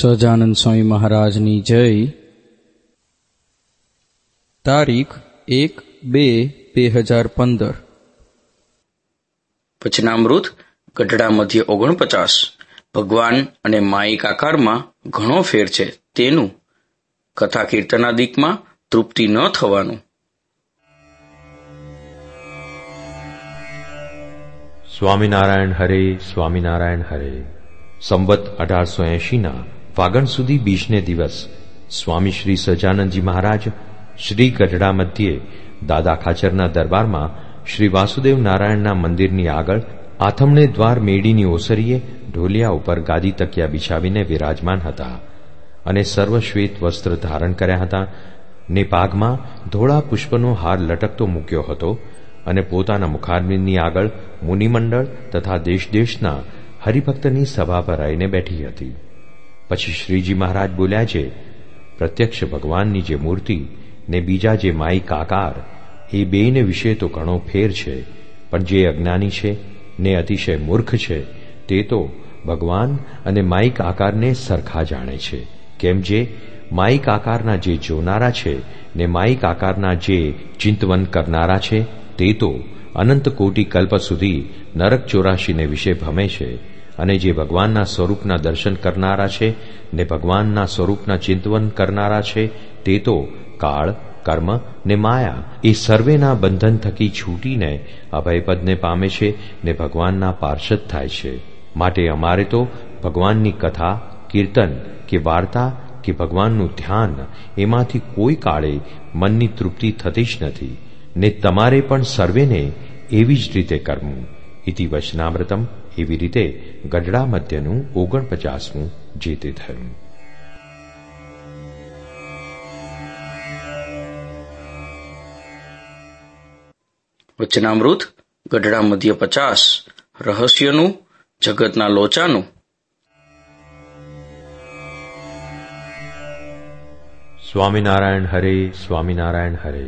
સહજાનંદ સ્વામી મહારાજની જય. તારીખ 1-2-2015. વચનામૃત ગઢડા મધ્ય 49. ભગવાન અને માયિક આકારમાં ઘણો ફેર છે તેનું કથા કીર્તનાદિકમાં તૃપ્તિ ન થવાનું. સ્વામિનારાયણ હરે, સ્વામિનારાયણ હરે. સંવત 1880 ફાગણ સુધી બીજને દિવસ સ્વામી શ્રી સહજાનંદજી મહારાજ શ્રી ગઢડા મધ્યે દાદા ખાચરના દરબારમાં શ્રી વાસુદેવ નારાયણના મંદિરની આગળ આથમણે દ્વાર મેડીની ઓસરીએ ઢોલિયા ઉપર ગાદી તકિયા બિછાવીને વિરાજમાન હતા અને સર્વશ્વેત વસ્ત્ર ધારણ કર્યા હતા ને પાઘમાં ધોળા પુષ્પનો હાર લટકતો મૂક્યો હતો અને પોતાના મુખારબિંદની આગળ મુનિમંડળ તથા દેશ દેશના હરિભક્તની સભા પર આવીને બેઠી હતી. પછી શ્રીજી મહારાજ બોલ્યા છે, પ્રત્યક્ષ ભગવાનની જે મૂર્તિ ને બીજા જે માયિક આકાર એ બેને વિશે તો ઘણો ફેર છે, પણ જે અજ્ઞાની છે ને અતિશય મૂર્ખ છે તે તો ભગવાન અને માયિક આકારને સરખા જાણે છે. કેમ જે માયિક આકારના જે જોનારા છે ને માયિક આકારના જે ચિંતવન કરનારા છે તે તો અનંત કોટી કલ્પ સુધી નરક 84 વિશે ભમે છે, અને જે ભગવાનના સ્વરૂપના દર્શન કરનારા છે ને ભગવાનના સ્વરૂપના ચિંતવન કરનારા છે તે તો કાળ, કર્મ ને માયા એ સર્વેના બંધન થકી છૂટીને અભયપદને પામે છે ને ભગવાનના પાર્ષદ થાય છે. માટે અમારે તો ભગવાનની કથા, કીર્તન કે વાર્તા કે ભગવાનનું ધ્યાન એમાંથી કોઈ કાળે મનની તૃપ્તિ થતી જ નથી, ને તમારે પણ સર્વેને એવી જ રીતે કરવું. ઇતિ વચનામૃતમ. એવી રીતે ગઢડા મધ્યનું 49મું જે તે થયું. વચનામૃત ગઢડા મધ્ય 50. રહસ્યનું, જગતના લોચાનું. સ્વામિનારાયણ હરે, સ્વામિનારાયણ હરે.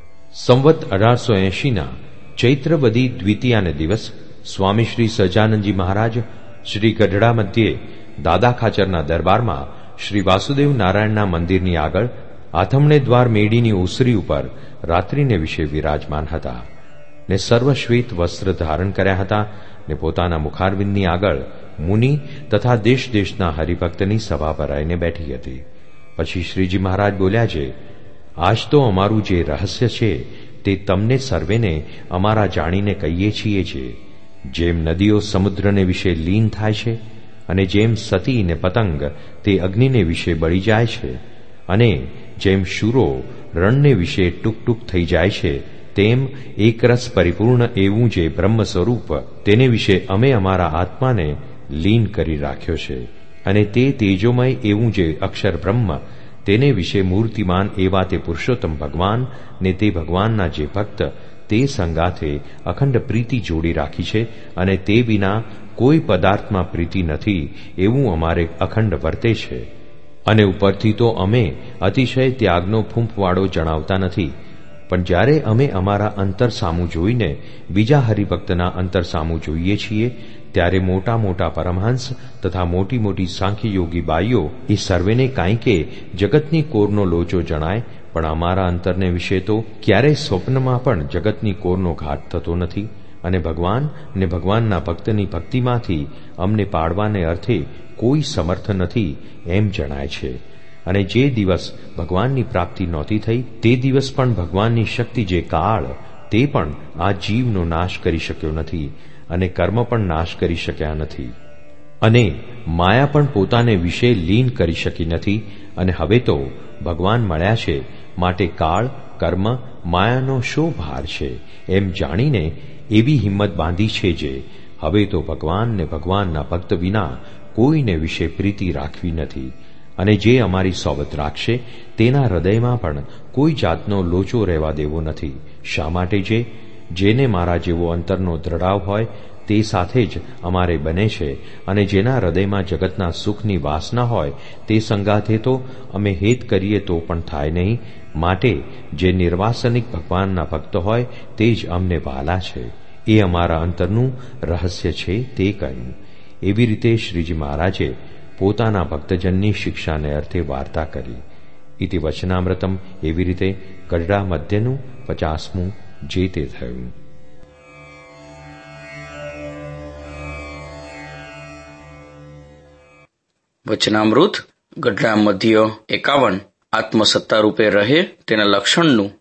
સંવત 1880 ચૈત્ર વદી દ્વિતીયાને દિવસ સ્વામી શ્રી સહજાનંદજી મહારાજ શ્રી ગઢડા મધ્યે દાદા ખાચરના દરબારમાં શ્રી વાસુદેવ નારાયણના મંદિરની આગળ આથમણે દ્વાર મેડીની ઓસરી ઉપર રાત્રિને વિશે વિરાજમાન હતા ને સર્વશ્વેત વસ્ત્ર ધારણ કર્યા હતા ને પોતાના મુખારબિંદની આગળ મુનિ તથા દેશ દેશના હરિભક્તની સભા પર આવીને બેઠી હતી. પછી શ્રીજી મહારાજ બોલ્યા છે, આજ તો અમારું જે રહસ્ય છે તે તમને સર્વેને અમારા જાણીને કહીએ છીએ છે. જેમ નદીઓ સમુદ્રને વિશે લીન થાય છે અને જેમ સતી ને પતંગ તે અગ્નિને વિશે બળી જાય છે અને જેમ શૂરો રણને વિશે ટૂંક ટૂંક થઈ જાય છે, તેમ એકરસ પરિપૂર્ણ એવું જે બ્રહ્મ સ્વરૂપ તેને વિશે અમે અમારા આત્માને લીન કરી રાખ્યો છે, અને તે તેજોમય એવું જે અક્ષર બ્રહ્મ તેને વિશે મૂર્તિમાન એવા તે પુરુષોત્તમ ભગવાન ને તે ભગવાનના જે ભક્ત તે સંગાથે અખંડ પ્રીતિ જોડી રાખી છે, અને તે વિના કોઈ પદાર્થમાં પ્રીતિ નથી એવું અમારે અખંડ વર્તે છે. અને ઉપરથી તો અમે અતિશય ત્યાગનો ફૂંફવાળો જણાવતા નથી, પણ જ્યારે અમે અમારા અંતર સામું જોઈને બીજા હરિભક્તના અંતર સામું જોઈએ છીએ ત્યારે મોટા મોટા પરમહંસ તથા મોટી મોટી સાંખ્ય યોગી બાઈઓ એ સર્વેને કાંઈ કે જગતની કોરનો લોચો જણાય, પણ અમારા અંતરને વિશે તો ક્યારેય સ્વપ્નમાં પણ જગતની કોરનો ઘાટ થતો નથી, અને ભગવાન ને ભગવાનના ભક્તની ભક્તિમાંથી અમને પાડવાને અર્થે કોઈ સમર્થ નથી એમ જણાય છે. અને જે દિવસ ભગવાનની પ્રાપ્તિ નહોતી થઈ તે દિવસ પણ ભગવાનની શક્તિ જે કાળ તે પણ આ જીવનો નાશ કરી શક્યો નથી, અને કર્મ પણ નાશ કરી શક્યા નથી, અને માયા પણ પોતાને વિશે લીન કરી શકી નથી. અને હવે તો ભગવાન મળ્યા છે, માટે કાળ, કર્મ, માયાનો શો ભાર છે એમ જાણીને એવી હિંમત બાંધી છે જે હવે તો ભગવાન ને ભગવાનના ભક્ત વિના કોઈને વિશે પ્રીતિ રાખવી નથી, અને જે અમારી સોબત રાખશે તેના હૃદયમાં પણ કોઈ જાતનો લોચો રહેવા દેવો નથી. શા માટે? જેને મારા જેવો અંતરનો દ્રઢાવ હોય તે સાથે જ અમારે બને છે, અને જેના હૃદયમાં જગતના સુખની વાસના હોય તે સંગાથે તો અમે હેત કરીએ તો પણ થાય નહીં. માટે જે નિર્વાસનિક ભગવાનના ભક્ત હોય તે જ અમને વાલા છે. એ અમારા અંતરનું રહસ્ય છે તે કહ્યું. એવી રીતે શ્રીજી મહારાજે પોતાના ભક્તજનની શિક્ષાને અર્થે વાર્તા કરી. ઇતિ વચનામૃતમ. એવી રીતે ગઢડા મધ્યનું 50મું જે તે થયું. વચનામૃત ગઢડા મધ્ય 51 આત્મસત્તા રૂપે રહે તેના લક્ષણનું.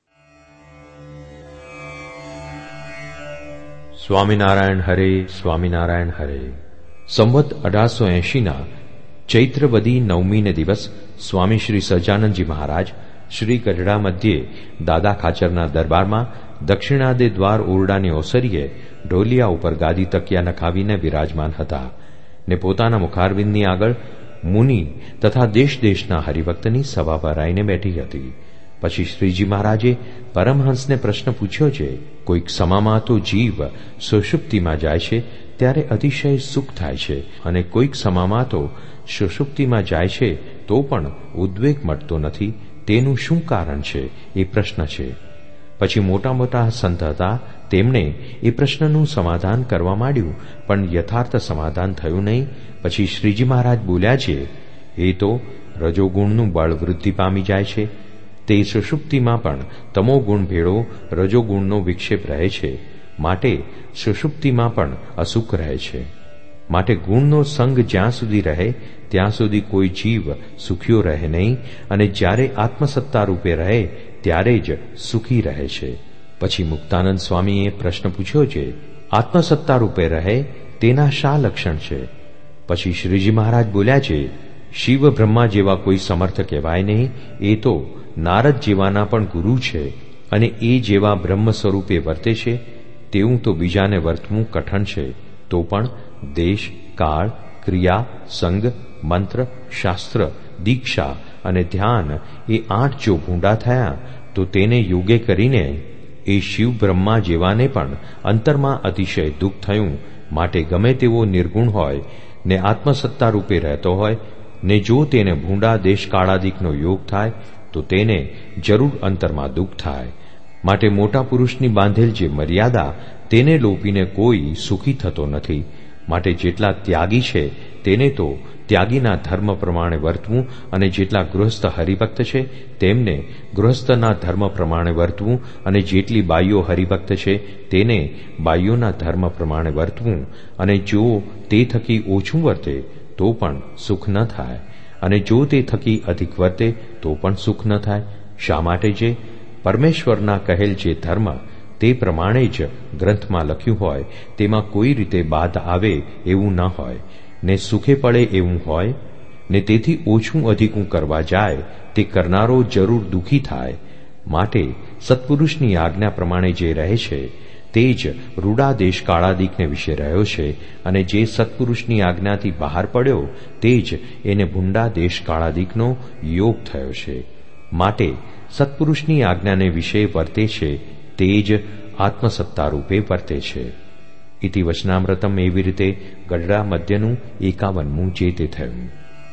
સ્વામિનારાયણ હરે, સ્વામિનારાયણ હરે. સંવત 1880ના ચૈત્ર વદી 9મીને દિવસ સ્વામી શ્રી સહજાનંદજી મહારાજ શ્રી ગઢડા મધ્યે દાદા ખાચરના દરબારમાં દક્ષિણાદે દ્વાર ઓરડાની ઓસરીએ ઢોલિયા ઉપર ગાદી તકિયા નખાવીને વિરાજમાન હતા ને પોતાના મુખારવિંદની આગળ મુનિ તથા દેશ દેશના હરિભક્તની સભા ભરાઈને બેઠી હતી. પછી શ્રીજી મહારાજે પરમહંસને પ્રશ્ન પૂછ્યો છે, કોઈક સમામાં તો જીવ સુષુપ્તિમાં જાય છે ત્યારે અતિશય સુખ થાય છે અને કોઈક સમામાં તો સુષુપ્તિમાં જાય છે તો પણ ઉદ્વેગ મળતો નથી. તેનું શું કારણ છે એ પ્રશ્ન છે. પછી મોટા મોટા સંત હતા, તેમણે એ પ્રશ્નનું સમાધાન કરવા માંડ્યું, પણ યથાર્થ સમાધાન થયું નહીં. પછી શ્રીજી મહારાજ બોલ્યા છે, એ તો રજોગુણનું બળ વૃદ્ધિ પામી જાય છે, તે સુષુપ્તિમાં પણ તમોગુણ ભેળો રજોગુણનો વિક્ષેપ રહે છે, માટે સુષુપ્તિમાં પણ અસુખ રહે છે. માટે ગુણનો સંગ જ્યાં સુધી રહે ત્યાં સુધી કોઈ જીવ સુખીઓ રહે નહીં, અને જ્યારે આત્મસત્તા રૂપે રહે ત્યારે જ સુખી રહે છે. પછી મુક્તાનંદ સ્વામીએ પ્રશ્ન પૂછ્યો છે, આત્મસત્તા રૂપે રહે તેના શા લક્ષણ છે? પછી શ્રીજી મહારાજ બોલ્યા છે, શિવ બ્રહ્મા જેવા કોઈ સમર્થ કહેવાય નહીં, એ તો નારદ જેવાના પણ ગુરુ છે, અને એ જેવા બ્રહ્મ સ્વરૂપે વર્તે છે તેવું તો બીજાને વર્તવું કઠણ છે. તો પણ દેશ, કાળ, ક્રિયા, સંગ, મંત્ર, શાસ્ત્ર, દીક્ષા અને ધ્યાન એ 8 જો ભૂંડા થયા તો તેને યોગે કરીને એ શિવ બ્રહ્મા જેવાને પણ અંતરમાં અતિશય દુઃખ થયું. માટે ગમે તેવો નિર્ગુણ હોય ને આત્મસત્તા રૂપે રહેતો હોય ને જો તેને ભૂંડા દેશકાળાદિકનો યોગ થાય તો તેને જરૂર અંતરમાં દુઃખ થાય. માટે મોટા પુરુષની બાંધેલ જે મર્યાદા તેને લોપીને કોઈ સુખી થતો નથી. માટે જેટલા ત્યાગી છે તેને તો ત્યાગીના ધર્મ પ્રમાણે વર્તવું, અને જેટલા ગૃહસ્થ હરિભક્ત છે તેમને ગૃહસ્થના ધર્મ પ્રમાણે વર્તવું, અને જેટલી બાઈઓ હરિભક્ત છે તેને બાઈઓના ધર્મ પ્રમાણે વર્તવું. અને જો તે થકી ઓછું વર્તે તો પણ સુખ ન થાય, અને જો તે થકી અધિક વર્તે તો પણ સુખ ન થાય. શા માટે? જે પરમેશ્વરના કહેલ જે ધર્મ તે પ્રમાણે જ ગ્રંથમાં લખ્યું હોય તેમાં કોઈ રીતે બાધ આવે એવું ન હોય, ને સુખે પડે એવું હોય, ને તેથી ઓછું અધિકું કરવા જાય તે કરનારો જરૂર દુઃખી થાય. માટે સત્પુરુષની આજ્ઞા પ્રમાણે જે રહે છે તે જ રૂડા દેશ કાળાદિકને વિશે રહ્યો છે, અને જે સત્પુરુષની આજ્ઞાથી બહાર પડ્યો તે જ એને ભૂંડા દેશ કાળાદિકનો યોગ થયો છે. માટે સત્પુરુષની આજ્ઞાને વિશે વર્તે છે તે જ આત્મસત્તા રૂપે વર્તે છે. ઇતિ વચનામૃતમ. એવી રીતે ગઢડા મધ્યનું 51મું જે તે થયું.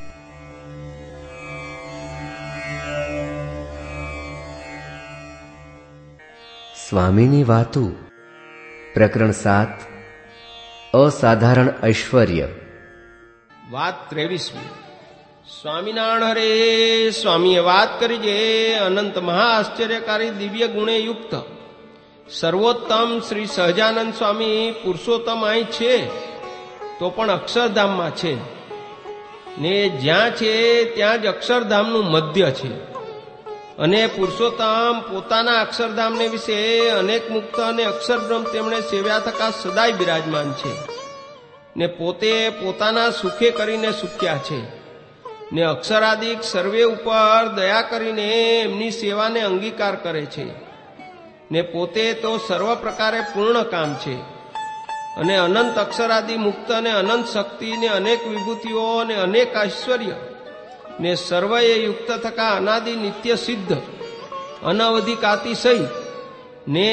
સ્વામીની વાતો. પ્રકરણ 7. અસાધારણ ઐશ્વર્ય. વાત 23મી. સ્વામિનારાયણ હરે. સ્વામીએ વાત કરી જે અનંત મહાઆશ્ચર્યકારી દિવ્ય ગુણે યુક્ત સર્વોત્તમ શ્રી સહજાનંદ સ્વામી પુરુષોત્તમ અહીં છે તો પણ અક્ષરધામમાં છે, ને જ્યાં છે ત્યાં જ અક્ષરધામનું મધ્ય છે. અને પુરુષોત્તમ પોતાના અક્ષરધામને વિશે અનેક મુક્ત અને અક્ષરબ્રહ્મ તેમણે સેવ્યા થકા સદાય બિરાજમાન છે, ને પોતે પોતાના સુખે કરીને સુખ્યા છે, ને અક્ષરાદિક સર્વે ઉપર દયા કરીને એમની સેવાને અંગીકાર કરે છે, ને પોતે તો સર્વ પ્રકારે પૂર્ણ કામ છે. અને અનંત અક્ષરાદિ મુક્ત અને અનંત શક્તિ ને અનેક વિભૂતિઓ અને અનેક ઐશ્વર્ય ને સર્વએ યુક્ત થકા અનાદિ નિત્ય સિદ્ધ અનવધિક અતિશય ને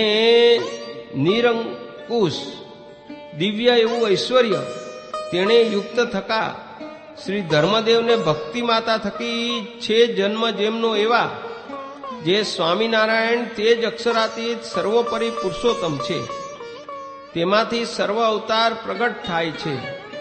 નિરંકુશ દિવ્ય એવું ઐશ્વર્ય તેણે યુક્ત થકા શ્રી ધર્મદેવને ભક્તિ માતા થકી છે જન્મ જેમનો એવા જે સ્વામિનારાયણ તે જ અક્ષરાતીત સર્વોપરી પુરુષોત્તમ છે. તેમાંથી સર્વ અવતાર પ્રગટ થાય છે,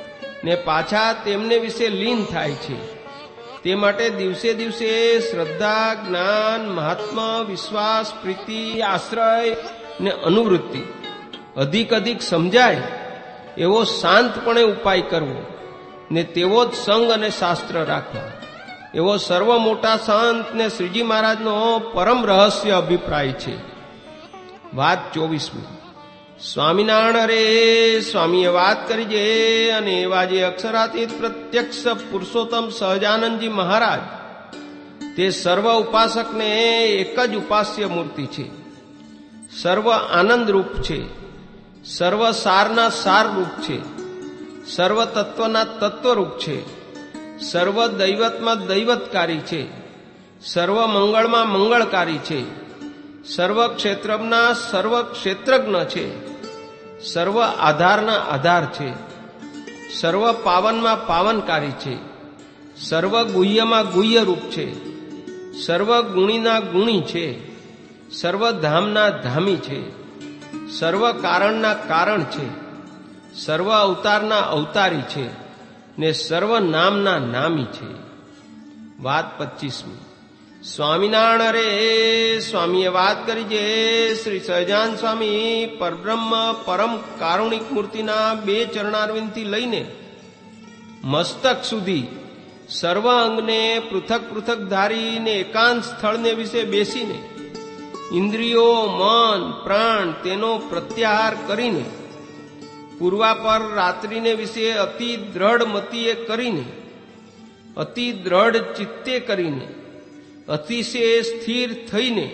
ને પાછા તેમને વિશે લીન થાય છે. તે માટે દિવસે દિવસે શ્રદ્ધા, જ્ઞાન, મહાત્મા, વિશ્વાસ, પ્રીતિ, આશ્રય ને અનુવૃત્તિ અધિક અધિક સમજાય એવો શાંતપણે ઉપાય કરવો ને તેવો જ સંગ અને શાસ્ત્ર રાખવા એવો સર્વ મોટા સંત ને શ્રીજી મહારાજનો પરમ રહસ્ય અભિપ્રાય છે. વાત 24મી. સ્વામિનારાયણ રે સ્વામીએ વાત કરી છે અને એવા જે અક્ષરાતીત પ્રત્યક્ષ પુરુષોત્તમ સહજાનંદજી મહારાજ તે સર્વ ઉપાસકને એક જ ઉપાસ્ય મૂર્તિ છે, સર્વ આનંદ રૂપ છે, સર્વ સારના સાર રૂપ છે, સર્વ તત્વના તત્વરૂપ છે, સર્વ દૈવતમાં દૈવતકારી છે, સર્વ મંગળમાં મંગળકારી છે, સર્વ ક્ષેત્રના સર્વ ક્ષેત્રજ્ઞ છે, સર્વ આધારના આધાર છે, સર્વ પાવનમાં પાવનકારી છે, સર્વ ગુહ્યમાં ગુહ્ય રૂપ છે, સર્વ ગુણીના ગુણી છે, સર્વ ધામના ધામી છે, સર્વ કારણના કારણ છે, સર્વ અવતારના અવતારી છે ને સર્વ નામના નામી છે. વાત 25મી. સ્વામિનારાયણ રે સ્વામીએ વાત કરી છે શ્રી સહજાન સ્વામી પરબ્રહ્મ પરમ કારુણિક મૂર્તિના 2 ચરણારવિંદથી લઈને મસ્તક સુધી સર્વ અંગને પૃથક પૃથક ધારીને એકાંત સ્થળને વિશે બેસીને ઇન્દ્રિયો, મન, પ્રાણ તેનો પ્રત્યાહાર કરીને પૂર્વાપર રાત્રિને વિશે અતિ દ્રઢ મતીએ કરીને, અતિ દ્રઢ ચિત્તે કરીને, અતિશય સ્થિર થઈને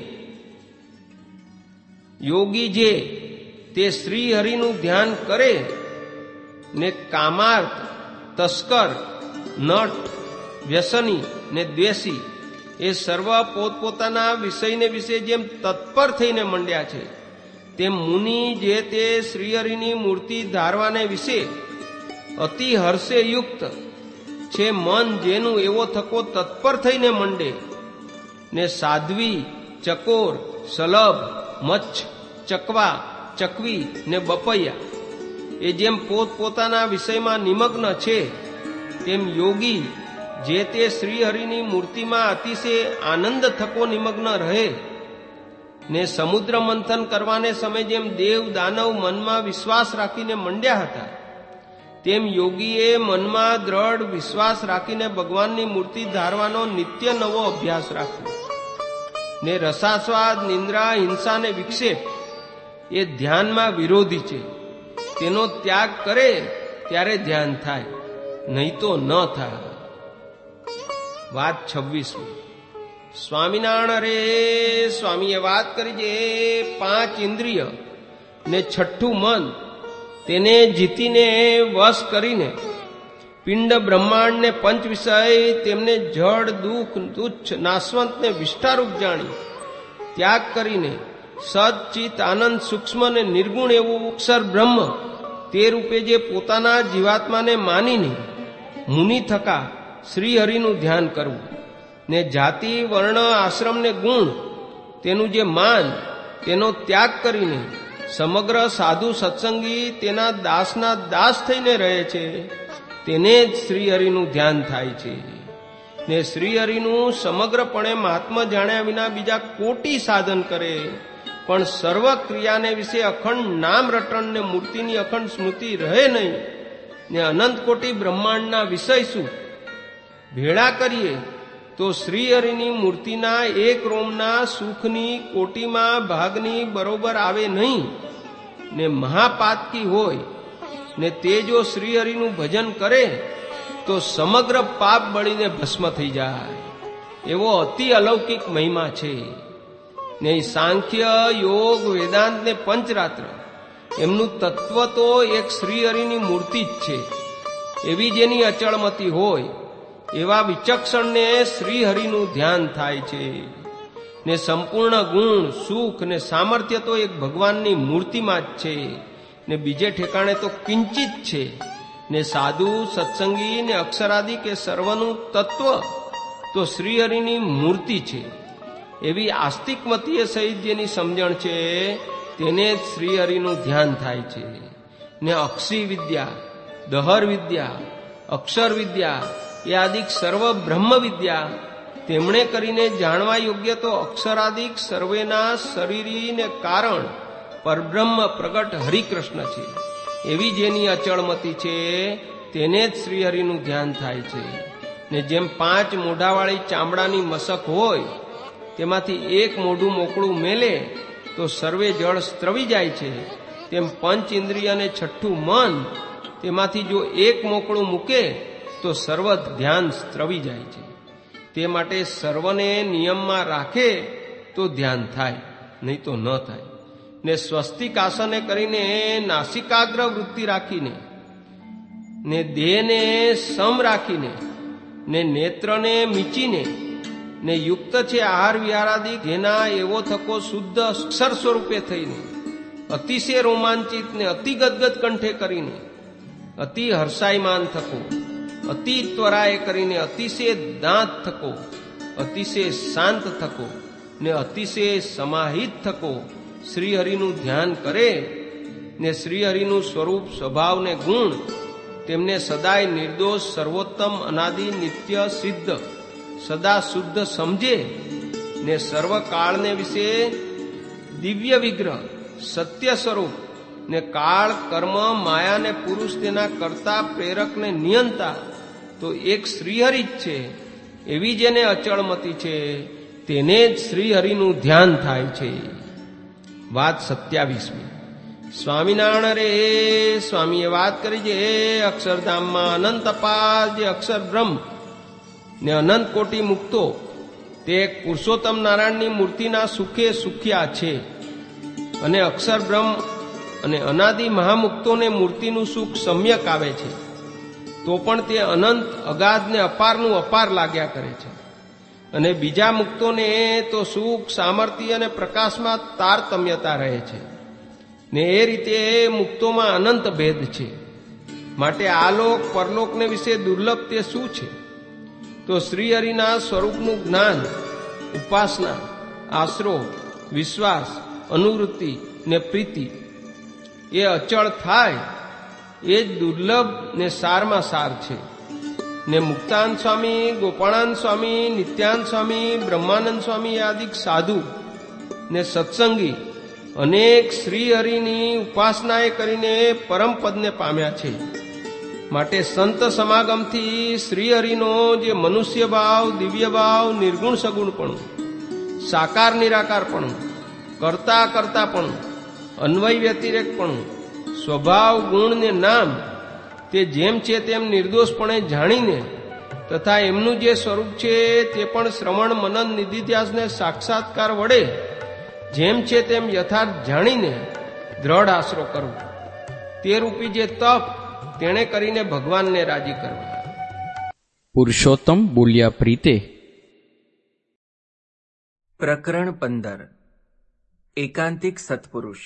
યોગી જે તે શ્રી હરિનું ધ્યાન કરે ને કામાર્થ, તસ્કર, નટ, વ્યસની ને દ્વેષી એ સર્વ પોતપોતાના વિષયને વિશે જેમ તત્પર થઈને મંડ્યા છે તેમ મુનિ જે તે શ્રીહરિની મૂર્તિ ધારવાને વિશે અતિ હર્ષે યુક્ત છે મન જેનું એવો થકો તત્પર થઈને મંડે ને સાધ્વી, ચકોર, સલભ, મચ્છ, ચકવા, ચકવી ને બપૈયા એ જેમ પોતપોતાના વિષયમાં નિમગ્ન છે તેમ યોગી જે તે શ્રીહરિની મૂર્તિમાં અતિશય આનંદ થકો નિમગ્ન રહે ને સમુદ્ર મંથન કરવાને સમય જેમ દેવ દાનવ મનમાં વિશ્વાસ રાખીને મંડ્યા હતા તેમ યોગીએ મનમાં દ્રઢ વિશ્વાસ રાખીને ભગવાનની મૂર્તિ ધારવાનો નિત્ય નવો અભ્યાસ રાખ્યો ને રસાસ્વાદ, નિંદ્રા, હિંસા ને વિક્ષેપ એ ધ્યાનમાં વિરોધી છે. તેનો ત્યાગ કરે ત્યારે ધ્યાન થાય, નહીં તો ન થાય. વાત 26મી. સ્વામિનારાયણ રે સ્વામીએ વાત કરી છે 5 ઇન્દ્રિય ને 6ઠું મન તેને જીતીને વશ કરીને પિંડ, બ્રહ્માંડ ને 5 વિષય તેમને જડ, દુઃખ, તુચ્છ, નાશવંત ને વિષ્ટારૂપ જાણી ત્યાગ કરીને સદ, ચિત, આનંદ, સૂક્ષ્મ ને નિર્ગુણ એવું અક્ષર બ્રહ્મ તે રૂપે જે પોતાના જીવાત્માને માનીને મુનિ થકા શ્રીહરિનું ધ્યાન કરવું ને જાતિ, વર્ણ, આશ્રમ ને ગુણ તેનું જે માન તેનો ત્યાગ કરીને સમગ્ર સાધુ સત્સંગી તેના દાસના દાસ થઈને રહે છે તેને જ શ્રીહરિનું ધ્યાન થાય છે ને શ્રીહરિનું સમગ્રપણે મહાત્મા જાણ્યા વિના બીજા કોટી સાધન કરે પણ સર્વ ક્રિયાને વિશે અખંડ નામ રટણ ને મૂર્તિની અખંડ સ્મૃતિ રહે નહીં ને અનંત કોટી બ્રહ્માંડના વિષય શું ભેળા કરીએ તો શ્રીહરિની મૂર્તિના એક રોમના સુખની કોટીમાં ભાગની બરોબર આવે નહીં ને મહાપાતકી હોય ને તે જો શ્રીહરિનું ભજન કરે તો સમગ્ર પાપ બળીને ભસ્મ થઈ જાય એવો અતિ અલૌકિક મહિમા છે ને સાંખ્ય, યોગ, વેદાંત ને પંચરાત્ર એમનું તત્વ તો એક શ્રીહરિની મૂર્તિ જ છે. એવી જેની અચળમતી હોય એવા વિચક્ષણને શ્રીહરિનું ધ્યાન થાય છે ને સંપૂર્ણ ગુણ, સુખ ને સામર્થ્ય તો એક ભગવાનની મૂર્તિમાં જ છે ને બીજે ઠેકાણે તો કિંચિત છે ને સાધુ, સત્સંગી ને અક્ષરાદિ કે સર્વનું તત્વ તો શ્રીહરિની મૂર્તિ છે. એવી આસ્તિકમતીય સહિત જેની સમજણ છે તેને જ શ્રીહરિનું ધ્યાન થાય છે ને અક્ષી વિદ્યા, દહર વિદ્યા, અક્ષર વિદ્યા એ આદિક સર્વ બ્રહ્મ વિદ્યા તેમણે કરીને જાણવા યોગ્ય તો અક્ષરાદિક સર્વેના શરીરી ને કારણ પરબ્રહ્મ પ્રગટ હરિકૃષ્ણ છે. એવી જેની અચળમતી છે તેને જ શ્રીહરિનું ધ્યાન થાય છે. ને જેમ 5 મોઢાવાળી ચામડાની મસક હોય તેમાંથી એક મોઢું મોકળું મેલે તો સર્વે જળ સ્ત્રવી જાય છે, તેમ પંચ ઇન્દ્રિય અને છઠ્ઠું મન તેમાંથી જો એક મોકળું મૂકે તો સર્વ ધ્યાન સ્ત્રવી જાય છે. તે માટે સર્વને નિયમમાં રાખે તો ધ્યાન થાય, નહીં તો ન થાય. ને સ્વસ્તિક આસને કરીને નાસિકાગ્ર વૃત્તિ રાખીને ને દેહને સમ રાખીને ને નેત્રને મીચીને ને યુક્ત છે આહાર વિહારાદિ જેના એવો થકો શુદ્ધ અક્ષર સ્વરૂપે થઈને અતિશય રોમાંચિત ને અતિ ગદગદ કંઠે કરીને અતિ હર્ષાયમાન થકો, અતિ ત્વરાએ કરીને અતિશય દાંત થકો, અતિશય શાંત થકો ને અતિશય સમાહિત થકો શ્રીહરિનું ધ્યાન કરે ને શ્રીહરિનું સ્વરૂપ સ્વભાવ ને ગુણ તેમને સદાય નિર્દોષ સર્વોત્તમ અનાદિ નિત્ય સિદ્ધ સદા શુદ્ધ સમજે ને સર્વકાળને વિશે દિવ્ય વિગ્રહ સત્ય સ્વરૂપ ને કાળ કર્મ માયા ને પુરુષ તેના કર્તા પ્રેરક ને નિયંતા તો એક શ્રીહરિ જ છે. એવી જેને અચળમતી છે તેને જ શ્રીહરિનું ધ્યાન થાય છે. વાત 27મી. સ્વામિનારાયણ રે સ્વામીએ વાત કરી છે અક્ષરધામમાં અનંત અપાર જે અક્ષર બ્રહ્મ ને અનંત કોટી મુક્તો તે પુરુષોત્તમ નારાયણની મૂર્તિના સુખે સુખ્યા છે. અને અક્ષર બ્રહ્મ અને અનાદિ મહામુક્તોને મૂર્તિનું સુખ સમ્યક આવે છે તો પણ તે અનંત અગાધ ને અપારનું અપાર લાગ્યા કરે છે. અને બીજા મુક્તોને તો સુખ સામર્થ્ય અને પ્રકાશમાં તારતમ્યતા રહે છે ને એ રીતે મુક્તોમાં અનંત ભેદ છે. માટે આલોક પરલોકને વિશે દુર્લભ તે શું છે? તો શ્રીહરિના સ્વરૂપનું જ્ઞાન, ઉપાસના, આશરો, વિશ્વાસ, અનુવૃત્તિ ને પ્રીતિ એ અચળ થાય એ જ દુર્લભ ને સારમાં સાર છે. ને મુક્તાનંદ સ્વામી, ગોપાળાનંદ સ્વામી, નિત્યાનંદ સ્વામી, બ્રહ્માનંદ સ્વામી આદિક સાધુ ને સત્સંગી અનેક શ્રીહરિની ઉપાસનાએ કરીને પરમપદને પામ્યા છે. માટે સંત સમાગમથી શ્રીહરિનો જે મનુષ્ય ભાવ, દિવ્ય ભાવ, નિર્ગુણ સગુણપણું, સાકાર નિરાકારપણું, કરતા કરતાપણું, અન્વય વ્યતિરેકપણું, સ્વભાવ, ગુણ ને નામ તે જેમ છે તેમ નિર્દોષપણે જાણીને તથા એમનું જે સ્વરૂપ છે તે પણ શ્રવણ મનન નિધિધ્યાસને સાક્ષાત્કાર વડે જેમ છે તેમ યથાર્થ જાણીને દ્રઢ આશરો કરવો, તે રૂપી જે તપ તેણે કરીને ભગવાનને રાજી કરવા. પુરુષોત્તમ બોલ્યા પ્રીતે. પ્રકરણ 15. એકાંતિક સત્પુરુષ.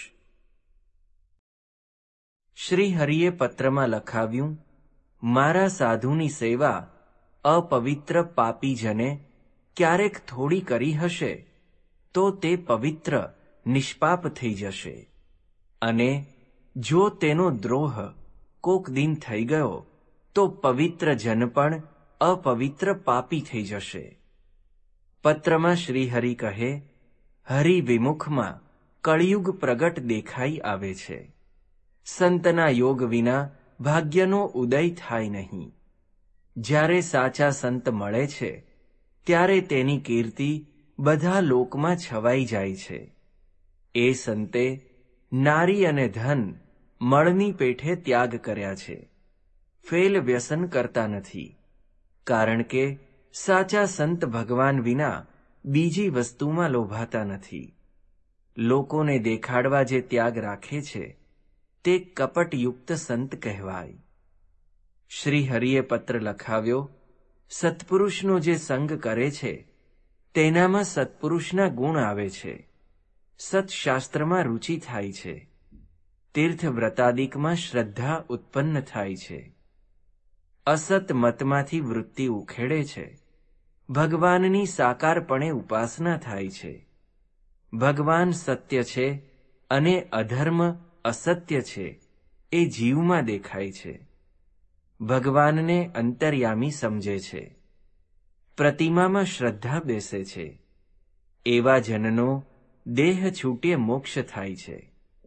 શ્રી હરિએ પત્રમાં લખાવ્યું, મારા સાધુની સેવા અપવિત્ર પાપીજને ક્યારેક થોડી કરી હશે તો તે પવિત્ર નિષ્પાપ થઈ જશે, અને જો તેનો દ્રોહ કોક દિન થઈ ગયો તો પવિત્ર જન પણ અપવિત્ર પાપી થઈ જશે. પત્રમાં શ્રીહરિ કહે, હરિ વિમુખમાં કળિયુગ પ્રગટ દેખાઈ આવે છે. સંતના યોગ વિના ભાગ્યનો ઉદય થાય નહીં. જ્યારે સાચા સંત મળે છે ત્યારે તેની કીર્તિ બધા લોકમાં છવાઈ જાય છે. એ સંતે નારી અને ધન મળની પેઠે ત્યાગ કર્યા છે. ફેલ વ્યસન કરતા નથી, કારણ કે સાચા સંત ભગવાન વિના બીજી વસ્તુમાં લોભાતા નથી. લોકોને દેખાડવા જે ત્યાગ રાખે છે તે કપટયુક્ત સંત કહેવાય. શ્રી હરિએ પત્ર લખાવ્યો, સત્પુરુષનો જે સંગ કરે છે તેનામાં સત્પુરુષના ગુણ આવે છે. સત્શાસ્ત્રમાં રુચિ થાય છે. તીર્થ વ્રતાદિકમાં શ્રદ્ધા ઉત્પન્ન થાય છે. અસત મતમાંથી વૃત્તિ ઉખેડે છે. ભગવાનની સાકારપણે ઉપાસના થાય છે. ભગવાન સત્ય છે અને અધર્મ અસત્ય છે એ જીવમાં દેખાય છે. ભગવાનને અંતર્યામી સમજે છે, પ્રતિમામાં શ્રદ્ધા બેસે છે, એવા જનનો દેહ છૂટે મોક્ષ થાય છે.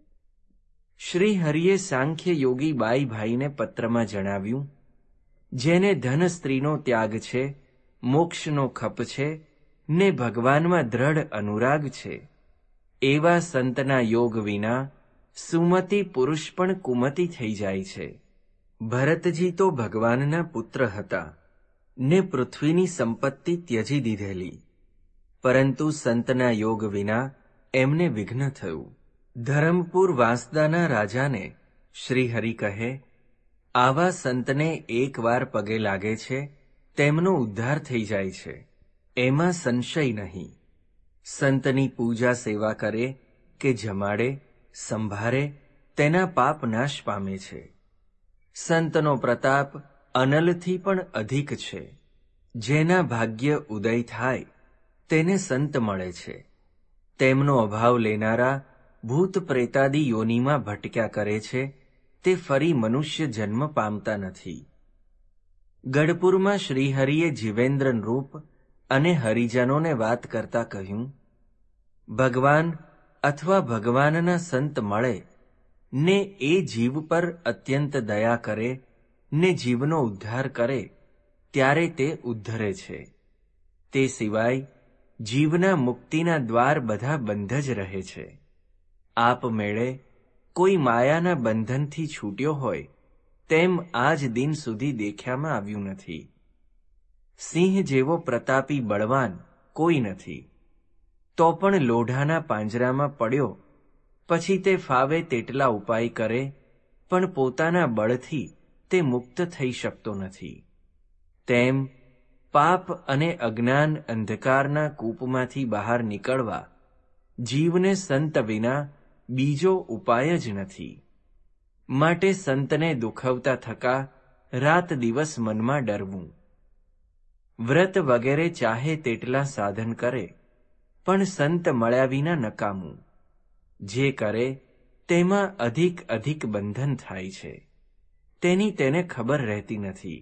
શ્રી હરિએ સાંખ્ય યોગી બાઈભાઈને પત્રમાં જણાવ્યું, જેને ધન સ્ત્રીનો ત્યાગ છે, મોક્ષનો ખપ છે ને ભગવાનમાં દ્રઢ અનુરાગ છે, એવા સંતના યોગ વિના સુમતિ પુરુષ પણ કુમતિ થઈ જાય છે. ભરતજી તો ભગવાનના પુત્ર હતા ને પૃથ્વીની સંપત્તિ ત્યજી દીધેલી, પરંતુ સંતના યોગ વિના એમને વિઘ્ન થયું. ધરમપુર વાંસદાના રાજાને શ્રીહરિ કહે, આવા સંતને એકવાર પગે લાગે છે તેમનો ઉદ્ધાર થઈ જાય છે, એમાં સંશય નહીં. સંતની પૂજા સેવા કરે કે જમાડે સંભારે તેના પાપ નાશ પામે છે. સંતનો પ્રતાપ અનલથી પણ અધિક છે. જેના ભાગ્ય ઉદય થાય તેને સંત મળે છે. તેમનો અભાવ લેનારા ભૂત પ્રેતાદી યોનિમાં ભટક્યા કરે છે, તે ફરી મનુષ્ય જન્મ પામતા નથી. ગઢપુરમાં શ્રીહરિએ જીવેન્દ્ર રૂપ અને હરિજનોને વાત કરતા કહ્યું, ભગવાન અથવા ભગવાનના સંત મળે ને એ જીવ પર અત્યંત દયા કરે ને જીવનો ઉદ્ધાર કરે ત્યારે તે ઉદ્ધરે છે. તે સિવાય જીવના મુક્તિના દ્વાર બધા બંધ જ રહે છે. આપમેળે કોઈ માયાના બંધનથી છૂટ્યો હોય તેમ આજ દિન સુધી દેખ્યામાં આવ્યું નથી. સિંહ જેવો પ્રતાપી બળવાન કોઈ નથી, તો પણ લોઢાના પાંજરામાં પડ્યો પછી તે ફાવે તેટલા ઉપાય કરે પણ પોતાના બળથી તે મુક્ત થઈ શકતો નથી. તેમ પાપ અને અજ્ઞાન અંધકારના કૂપમાંથી બહાર નીકળવા જીવને સંત વિના બીજો ઉપાય જ નથી. માટે સંતને દુખવતા થકા રાત દિવસ મનમાં ડરવું. વ્રત વગેરે ચાહે તેટલા સાધન કરે પણ સંત મળ્યા વિના નકામું. જે કરે તેમાં અધિક બંધન થાય છે, તેની તેને ખબર રહેતી નથી.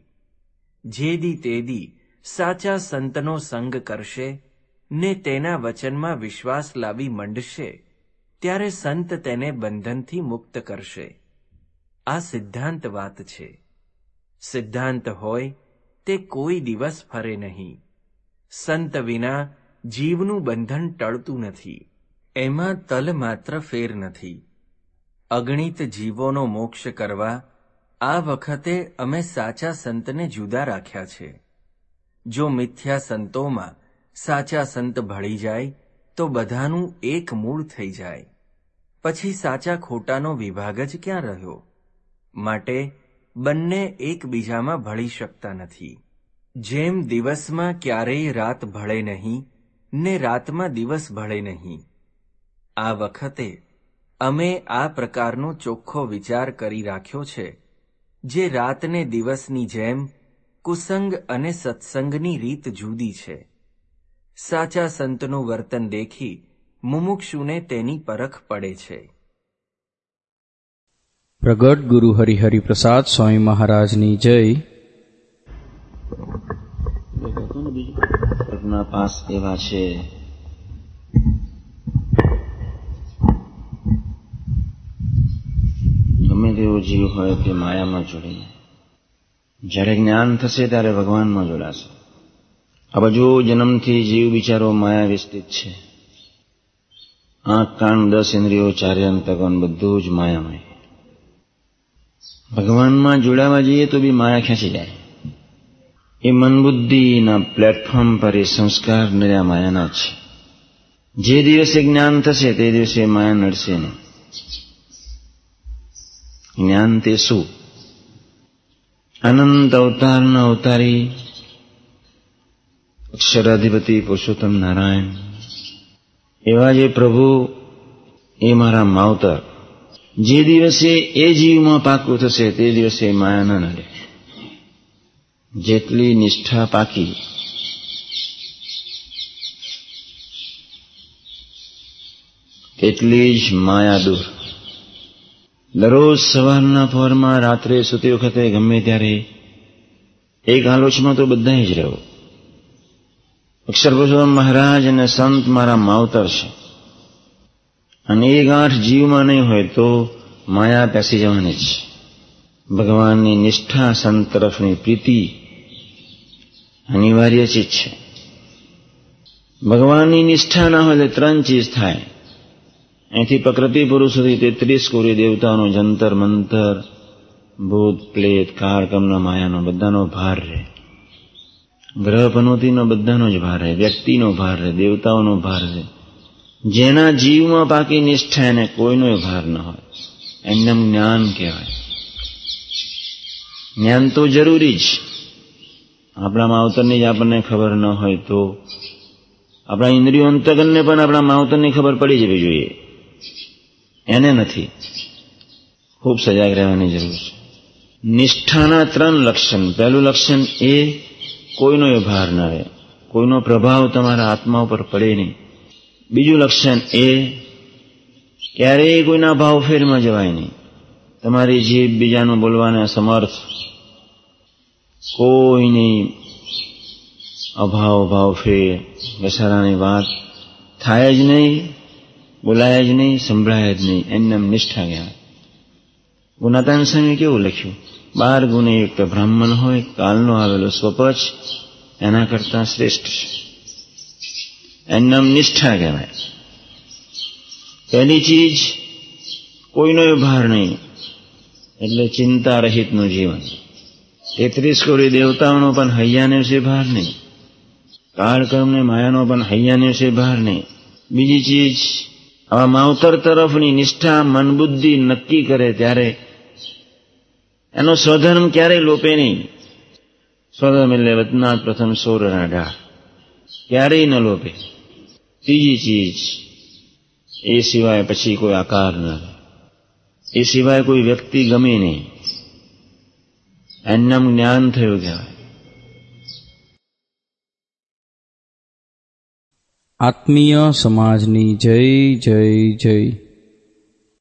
જેદી તેદી સાચા સંતનો સંગ કરશે ને તેના વચનમાં વિશ્વાસ લાવી મંડશે ત્યારે સંત તેને બંધનથી મુક્ત કરશે. આ સિદ્ધાંત વાત છે. સિદ્ધાંત હોય તે કોઈ દિવસ ફરે નહીં. સંત વિના જીવનું બંધન ટળતું નથી. એમાં તલ માત્ર ફેર નથી. અગણિત જીવોનો મોક્ષ કરવા આ વખતે અમે સાચા સંતને જુદા રાખ્યા છે. જો મિથ્યા સંતોમાં સાચા સંત ભળી જાય તો બધાનું એક મૂળ થઈ જાય. પછી સાચા ખોટાનો વિભાગ જ ક્યાં રહ્યો? માટે બંને એકબીજામાં ભળી શકતા નથી. જેમ દિવસમાં ક્યારેય રાત ભળે નહીં ને રાતમાં દિવસ ભળે નહીં. આ વખતે અમે આ પ્રકારનો ચોખ્ખો વિચાર કરી રાખ્યો છે, જે રાતને દિવસની જેમ કુસંગ અને સત્સંગની રીત જુદી છે. સાચા સંતનું વર્તન દેખી મુમુક્ષુને તેની પરખ પડે છે. પ્રગટ ગુરુ હરિહરિ પ્રસાદ સ્વામી મહારાજની જય. પ્રજ્ઞા પાસ એવા છે ગમે તેવો જીવ હોય તે માયામાં જોડે. જ્યારે જ્ઞાન થશે ત્યારે ભગવાનમાં જોડાશે. અબજો જન્મથી જીવ બિચારો માયા વિસ્તૃત છે. આંખ કાન 10 ઇન્દ્રિયો 4 અંતકોણ બધું જ માયામય. ભગવાનમાં જોડાવા જઈએ તો બી માયા ખેંચી જાય. એ મન બુદ્ધિના પ્લેટફોર્મ પર એ સંસ્કાર નિર્યા માયાના છે. જે દિવસે જ્ઞાન થશે તે દિવસે માયા નડશે નહીં. જ્ઞાન તે શું? અનંત અવતારના અવતારી અક્ષરાધિપતિ પુરુષોત્તમ નારાયણ એવા જે પ્રભુ એ મારા માવતર. જે દિવસે એ જીવમાં પાકું થશે તે દિવસે માયા ન નડે. જેટલી નિષ્ઠા પાકી તેટલી જ માયા દૂર. દરરોજ સવારના પહોરમાં રાત્રે સૂતી વખતે ગમે ત્યારે એક આલોચમાં તો બધા જ રહો. અક્ષર પુરુષોત્તમ મહારાજ અને સંત મારા માવતર છે, અને એ ગાંઠ જીવમાં નહીં હોય તો માયા પેસી જવાની જ. ભગવાનની નિષ્ઠા, સંત તરફની પ્રીતિ અનિવાર્ય ચીજ છે. ભગવાનની નિષ્ઠા ના હોય એટલે 3 ચીજ થાય. અહીંથી પ્રકૃતિ પુરુષ સુધી 33 કોટી દેવતાઓનો જંતર મંતર, ભૂત પ્રેત કાળ કર્મના માયાનો બધાનો ભાર રહે. ગ્રહ પનોતીનો બધાનો જ ભાર રહે, વ્યક્તિનો ભાર રહે, દેવતાઓનો ભાર રહે. જેના જીવમાં પાકી નિષ્ઠા એને કોઈનો ભાર ન હોય, એમને જ્ઞાન કહેવાય. જ્ઞાન તો જરૂરી જ. આપણા માવતરની જ આપણને ખબર ન હોય તો આપણા ઇન્દ્રિયો અંતઃકરણને પણ આપણા માવતરની ખબર પડી જવી જોઈએ. એને નથી. ખૂબ સજાગ રહેવાની જરૂર છે. નિષ્ઠાના 3 લક્ષણ. પહેલું લક્ષણ એ કોઈનો એ ભાર ન રહે, કોઈનો પ્રભાવ તમારા આત્મા ઉપર પડે નહીં. બીજું લક્ષણ એ ક્યારેય કોઈના ભાવ ફેરમાં જવાય નહીં. તમારી જીભ બીજાનું બોલવાને સમર્થ, કોઈની અભાવ ભાવ ફેર ઘસારાની વાત થાય જ નહીં, બોલાય જ નહીં, સંભળાય જ નહીં. એમને નિષ્ઠા કહેવાય. ગુણાતાન સ્વામી કેવું લખ્યું? 12 ગુણયુક્ત બ્રાહ્મણ હોય, કાલનો આવેલો સ્વપચ એના કરતા શ્રેષ્ઠ છે. એમને નિષ્ઠા કહેવાય. પહેલી ચીજ કોઈનો ભાર નહીં, એટલે ચિંતા રહિતનું જીવન. 33 કોટી દેવતાઓનો પણ હૈયાને વિશે ભાર નહીં, કાળ કર્મને માયાનો પણ હૈયાને વિશે ભાર નહીં. બીજી ચીજ આવા માવતર તરફની નિષ્ઠા મન બુદ્ધિ નક્કી કરે ત્યારે એનો સ્વધર્મ ક્યારેય લોપે નહીં. સ્વધર્મ એટલે વતનાથ પ્રથમ 16 ડાળ, ક્યારેય ન લોપે. ત્રીજી ચીજ એ સિવાય પછી કોઈ આકાર ન રહે, એ સિવાય કોઈ વ્યક્તિ ગમે નહીં. એમનામ જ્ઞાન થયું કહેવાય. આત્મીય સમાજની જય જય જય.